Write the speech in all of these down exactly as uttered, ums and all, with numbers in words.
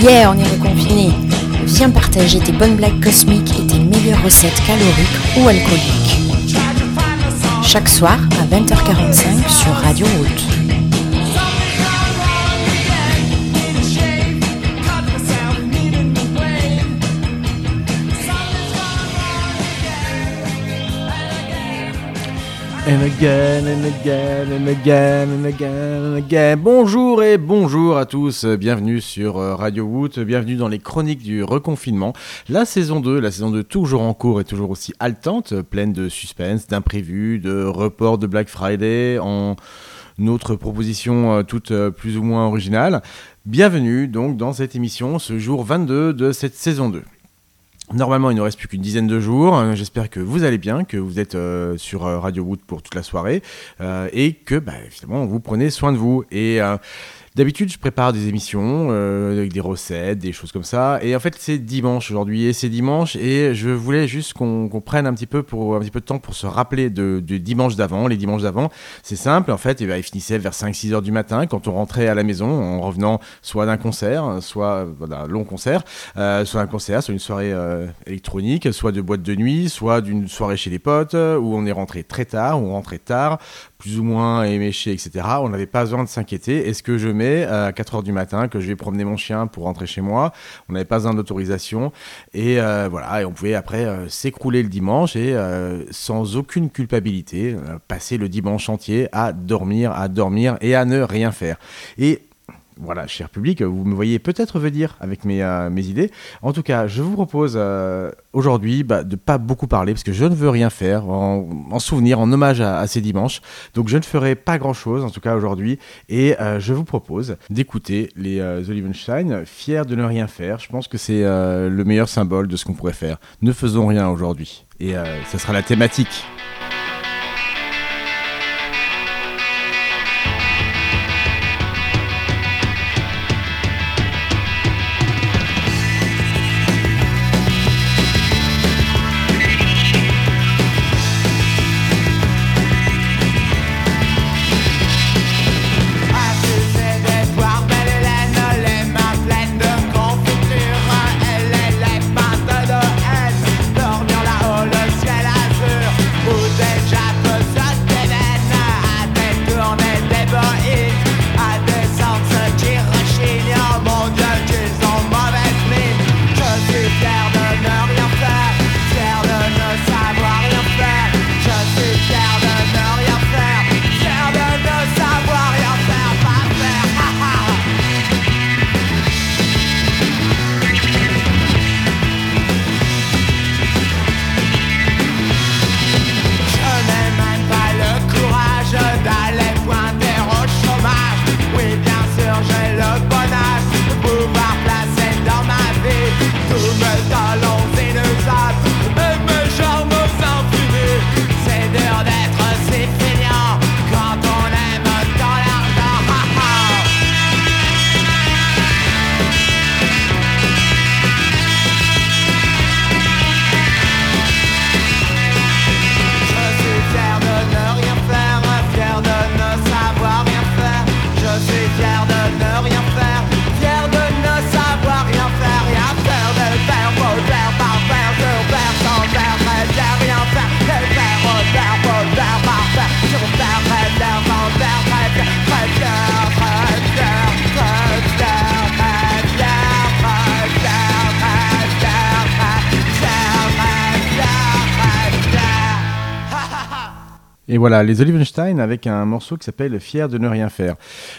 Yeah, on est reconfiné. Viens partager tes bonnes blagues cosmiques et tes meilleures recettes caloriques ou alcooliques. Chaque soir à vingt heures quarante-cinq sur Radio Route. And again, and again, and again, and again, and again. Bonjour et bonjour à tous, bienvenue sur Radio Woot, bienvenue dans les chroniques du reconfinement. La saison deux, la saison deux toujours en cours et toujours aussi haletante, pleine de suspense, d'imprévus, de reports de Black Friday, en autres propositions toutes plus ou moins originales. Bienvenue donc dans cette émission, ce jour vingt-deux de cette saison deux. Normalement, il ne reste plus qu'une dizaine de jours. J'espère que vous allez bien, que vous êtes euh, sur euh, Radio Woot pour toute la soirée euh, et que, bah, finalement, vous prenez soin de vous. Et euh, d'habitude, je prépare des émissions euh, avec des recettes, des choses comme ça. Et en fait, c'est dimanche aujourd'hui et c'est dimanche. Et je voulais juste qu'on, qu'on prenne un petit peu pour un petit peu de temps pour se rappeler de, de dimanche d'avant. Les dimanches d'avant, c'est simple. En fait, et ben, ils finissaient vers cinq six heures du matin quand on rentrait à la maison en revenant soit d'un concert, soit d'un long concert, euh, soit d'un concert, soit une soirée euh, électronique, soit de boîte de nuit, soit d'une soirée chez les potes où on est rentré très tard, où on rentrait tard, plus ou moins éméché, et cetera. On n'avait pas besoin de s'inquiéter. Est-ce que je mets à quatre heures du matin, que je vais promener mon chien pour rentrer chez moi? On n'avait pas besoin d'autorisation. Et euh, voilà, et on pouvait après euh, s'écrouler le dimanche et euh, sans aucune culpabilité, euh, passer le dimanche entier à dormir, à dormir et à ne rien faire. Et voilà, cher public, vous me voyez peut-être venir avec mes, euh, mes idées. En tout cas, je vous propose euh, aujourd'hui bah, de ne pas beaucoup parler parce que je ne veux rien faire en, en souvenir, en hommage à, à ces dimanches. Donc je ne ferai pas grand-chose, en tout cas aujourd'hui. Et euh, je vous propose d'écouter les euh, Olivenstein, fiers de ne rien faire. Je pense que c'est euh, le meilleur symbole de ce qu'on pourrait faire. Ne faisons rien aujourd'hui. Et euh, ça sera la thématique. Et voilà, les Olivenstein avec un morceau qui s'appelle « Fier de ne rien faire ».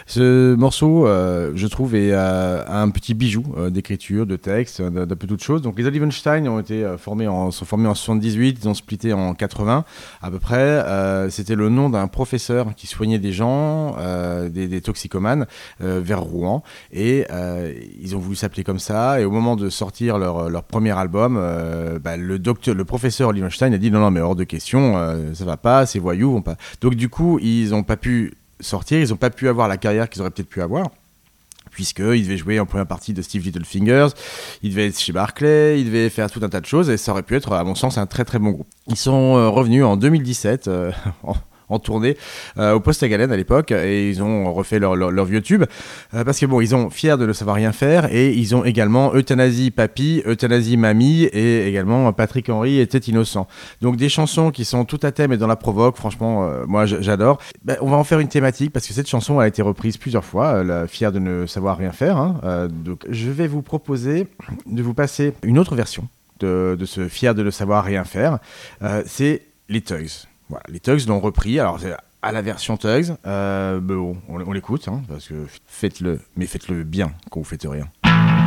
Ce morceau, euh, je trouve, est euh, un petit bijou euh, d'écriture, de texte, d'un, d'un peu toutes choses. Donc les Olivenstein ont été euh, formés en, sont formés en soixante-dix-huit, ils ont splitté en quatre-vingts à peu près. Euh, c'était le nom d'un professeur qui soignait des gens, euh, des, des toxicomanes, euh, vers Rouen. Et euh, ils ont voulu s'appeler comme ça. Et au moment de sortir leur, leur premier album, euh, bah, le, docteur, le professeur Olivenstein a dit « Non, non, mais hors de question, euh, ça va pas, c'est voyou. » Pas. Donc du coup, ils n'ont pas pu sortir, ils n'ont pas pu avoir la carrière qu'ils auraient peut-être pu avoir, puisqu'ils devaient jouer en première partie de Steve Littlefingers, ils devaient être chez Barclay, ils devaient faire tout un tas de choses, et ça aurait pu être, à mon sens, un très très bon groupe. Ils sont euh, revenus en deux mille dix-sept, euh, en, en tournée euh, au Poste à Galène à l'époque, et ils ont refait leur, leur, leur vieux tube euh, parce que bon, ils ont Fiers de ne savoir rien faire, et ils ont également Euthanasie Papy, Euthanasie Mamie, et également Patrick Henry était innocent. Donc des chansons qui sont tout à thème et dans la provoque, franchement euh, moi j'adore. Ben, on va en faire une thématique parce que cette chanson a été reprise plusieurs fois, euh, Fiers de ne savoir rien faire, hein. euh, donc je vais vous proposer de vous passer une autre version de, de ce Fiers de ne savoir rien faire. euh, c'est les Tugs. Voilà, les Tugs l'ont repris, alors c'est à la version Tugs, euh, bon, on, on l'écoute, hein, parce que faites-le, mais faites-le bien quand vous faites rien.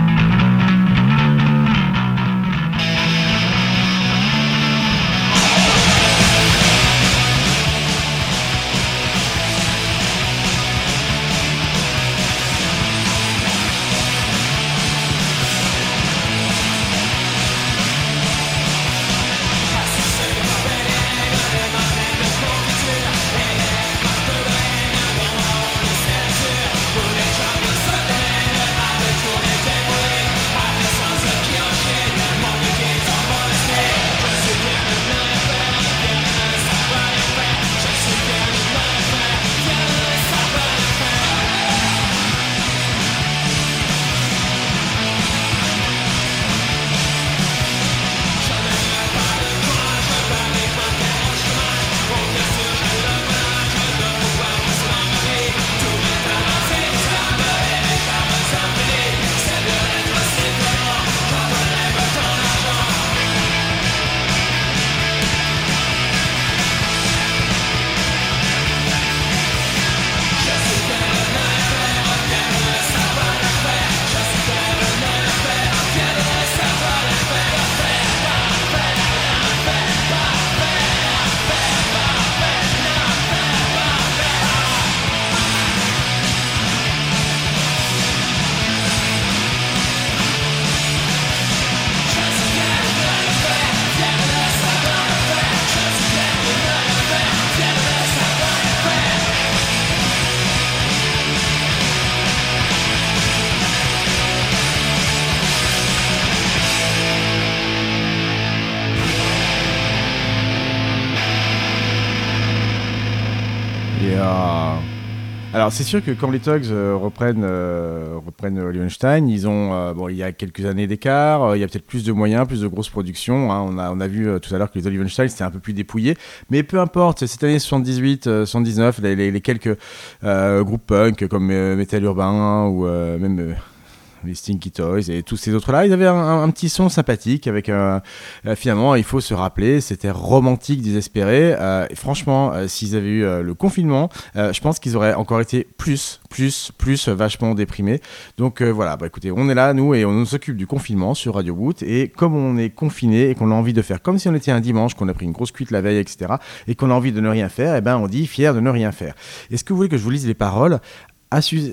Alors c'est sûr que quand les Tugs euh, reprennent, euh, reprennent Oli Weinstein, ils ont, euh, bon, il y a quelques années d'écart, euh, il y a peut-être plus de moyens, plus de grosses productions. Hein. On a, on a vu euh, tout à l'heure que les Oli Weinstein c'était un peu plus dépouillé, mais peu importe. Cette année soixante-dix-huit, euh, soixante-dix-neuf, les, les, les quelques euh, groupes punk comme euh, Metal Urbain hein, ou euh, même euh, les Stinky Toys et tous ces autres-là, ils avaient un, un, un petit son sympathique avec euh, euh, finalement, il faut se rappeler, c'était romantique, désespéré. Euh, et franchement, euh, s'ils avaient eu euh, le confinement, euh, je pense qu'ils auraient encore été plus, plus, plus euh, vachement déprimés. Donc euh, voilà, bah écoutez, on est là, nous, et on s'occupe du confinement sur Radio Woot. Et comme on est confiné et qu'on a envie de faire comme si on était un dimanche, qu'on a pris une grosse cuite la veille, et cetera, et qu'on a envie de ne rien faire, et ben on dit fier de ne rien faire. Est-ce que vous voulez que je vous lise les paroles à su...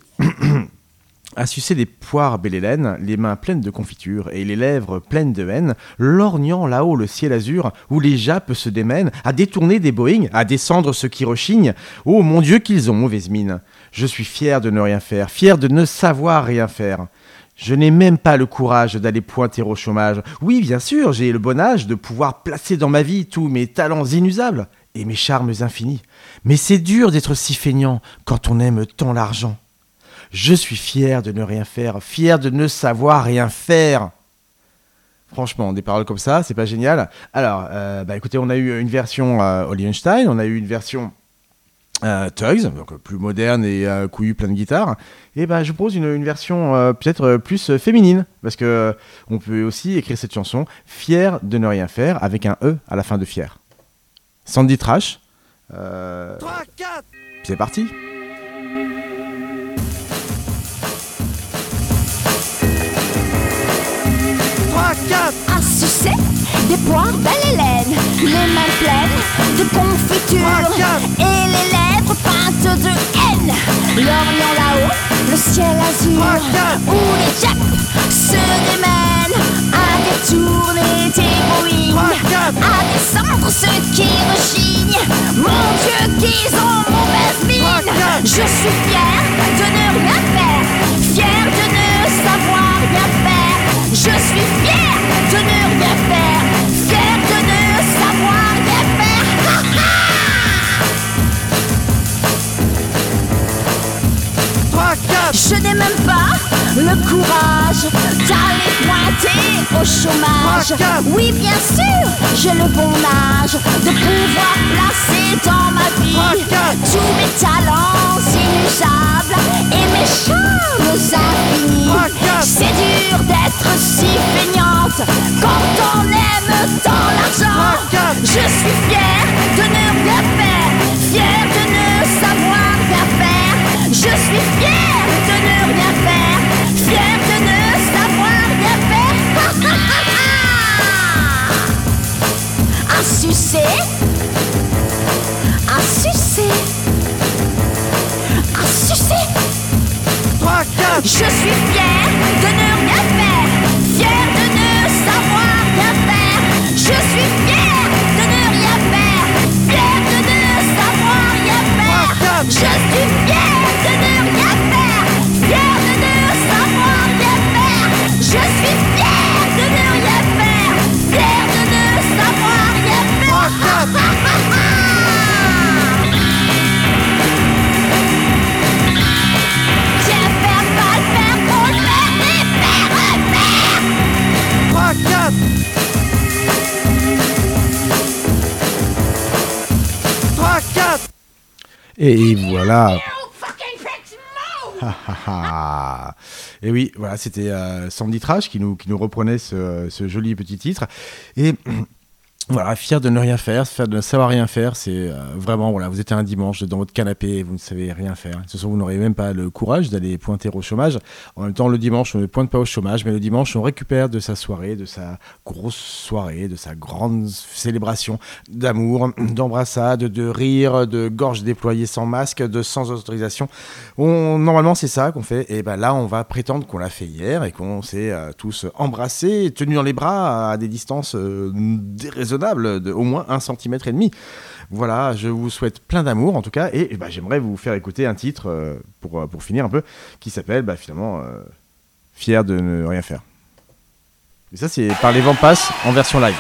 à sucer des poires belle Hélène, les mains pleines de confiture et les lèvres pleines de haine, lorgnant là-haut le ciel azur, où les jappes se démènent, à détourner des Boeing, à descendre ceux qui rechignent. Oh mon Dieu qu'ils ont mauvaise mine. Je suis fier de ne rien faire, fier de ne savoir rien faire. Je n'ai même pas le courage d'aller pointer au chômage. Oui, bien sûr, j'ai le bon âge de pouvoir placer dans ma vie tous mes talents inusables et mes charmes infinis. Mais c'est dur d'être si feignant quand on aime tant l'argent. Je suis fier de ne rien faire, fier de ne savoir rien faire. Franchement, des paroles comme ça, c'est pas génial. Alors, euh, bah écoutez, on a eu une version euh, Oli Weinstein, on a eu une version euh, Tugs, donc plus moderne et euh, couillu, plein de guitares. Et bah, je vous propose une, une version euh, peut-être plus euh, féminine, parce que euh, on peut aussi écrire cette chanson fier de ne rien faire avec un E à la fin de fier. Sandy Trash. Euh, trois, quatre C'est parti. À sucer des poires belle Hélène, les mains pleines de confiture et les lèvres peintes de haine, lorgnant là-haut le ciel azur où les japs se démènent à détourner tes Boeing, à descendre ceux qui rechignent. Mon Dieu qu'ils ont mauvaise mine. Je suis fier de ne rien faire, fier de ne savoir rien faire. Je suis fier de ne rien faire, fier de ne savoir rien faire. Ha ha! Je n'ai même pas le courage d'aller pointer au chômage. Oui, bien sûr, j'ai le bon âge de pouvoir placer dans ma vie tous mes talents inusables et mes charmes infinis. C'est dur d'être si feignante quand on aime tant l'argent. Je suis fière de ne rien faire, fière de ne savoir rien faire. Je suis fière de ne rien faire, fière de ne savoir rien faire. À sucer, à sucer, à sucer. Je suis fière de ne rien faire, fière de ne savoir rien faire. Je suis fière de ne rien faire, fière de ne savoir rien faire. Je suis fière de ne rien faire, fière de ne savoir rien faire. Je suis fière de ne rien faire, fière de ne savoir rien faire. Tiens, faire, pas le faire, pour le faire, et faire, faire. trois, quatre. trois, quatre. Et voilà. Et oui, voilà, c'était euh, Sandy Trash qui nous, qui nous reprenait ce, ce joli petit titre. Et voilà, fier de ne rien faire, fier de ne savoir rien faire, c'est euh, vraiment, voilà, vous êtes un dimanche dans votre canapé et vous ne savez rien faire. Ce soir, vous n'aurez même pas le courage d'aller pointer au chômage. En même temps, le dimanche, on ne pointe pas au chômage, mais le dimanche, on récupère de sa soirée, de sa grosse soirée, de sa grande célébration d'amour, d'embrassade, de rire, de gorge déployée sans masque, de sans autorisation. On, normalement, c'est ça qu'on fait. Et ben là, on va prétendre qu'on l'a fait hier et qu'on s'est euh, tous embrassés, tenus dans les bras à des distances euh, déraisonnables, de au moins un centimètre et demi. Voilà, je vous souhaite plein d'amour en tout cas, et, et bah, j'aimerais vous faire écouter un titre euh, pour, pour finir un peu, qui s'appelle bah, finalement euh, Fier de ne rien faire. Et ça c'est par les Vampas en version live.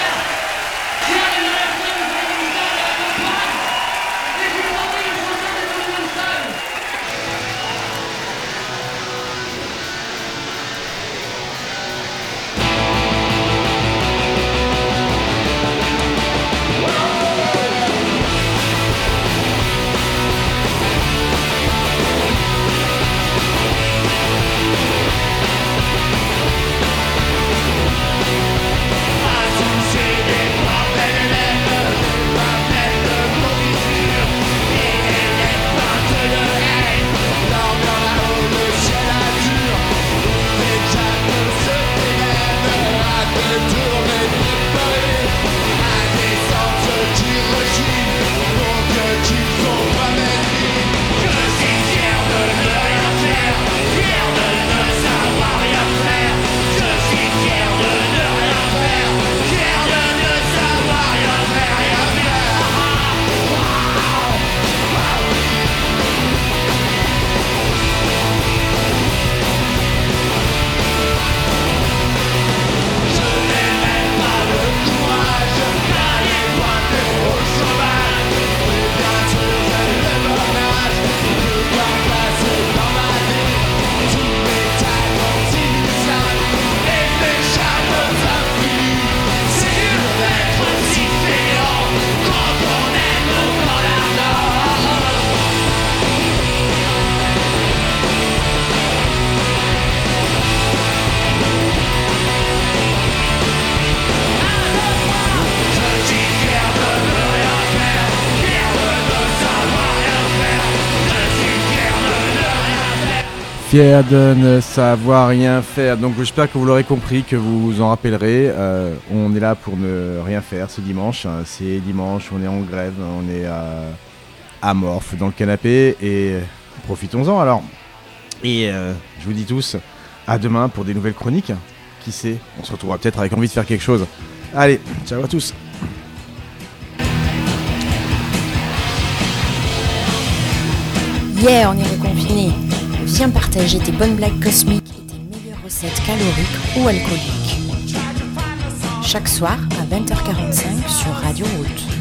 Fier de ne savoir rien faire. Donc j'espère que vous l'aurez compris, que vous vous en rappellerez. Euh, on est là pour ne rien faire ce dimanche. C'est dimanche, on est en grève, on est euh, amorphe dans le canapé et profitons-en alors. Et euh, je vous dis tous, à demain pour des nouvelles chroniques. Qui sait, on se retrouvera peut-être avec envie de faire quelque chose. Allez, ciao à tous. Yeah, on est reconfinés. Viens partager tes bonnes blagues cosmiques et tes meilleures recettes caloriques ou alcooliques. Chaque soir à vingt heures quarante-cinq sur Radio Route.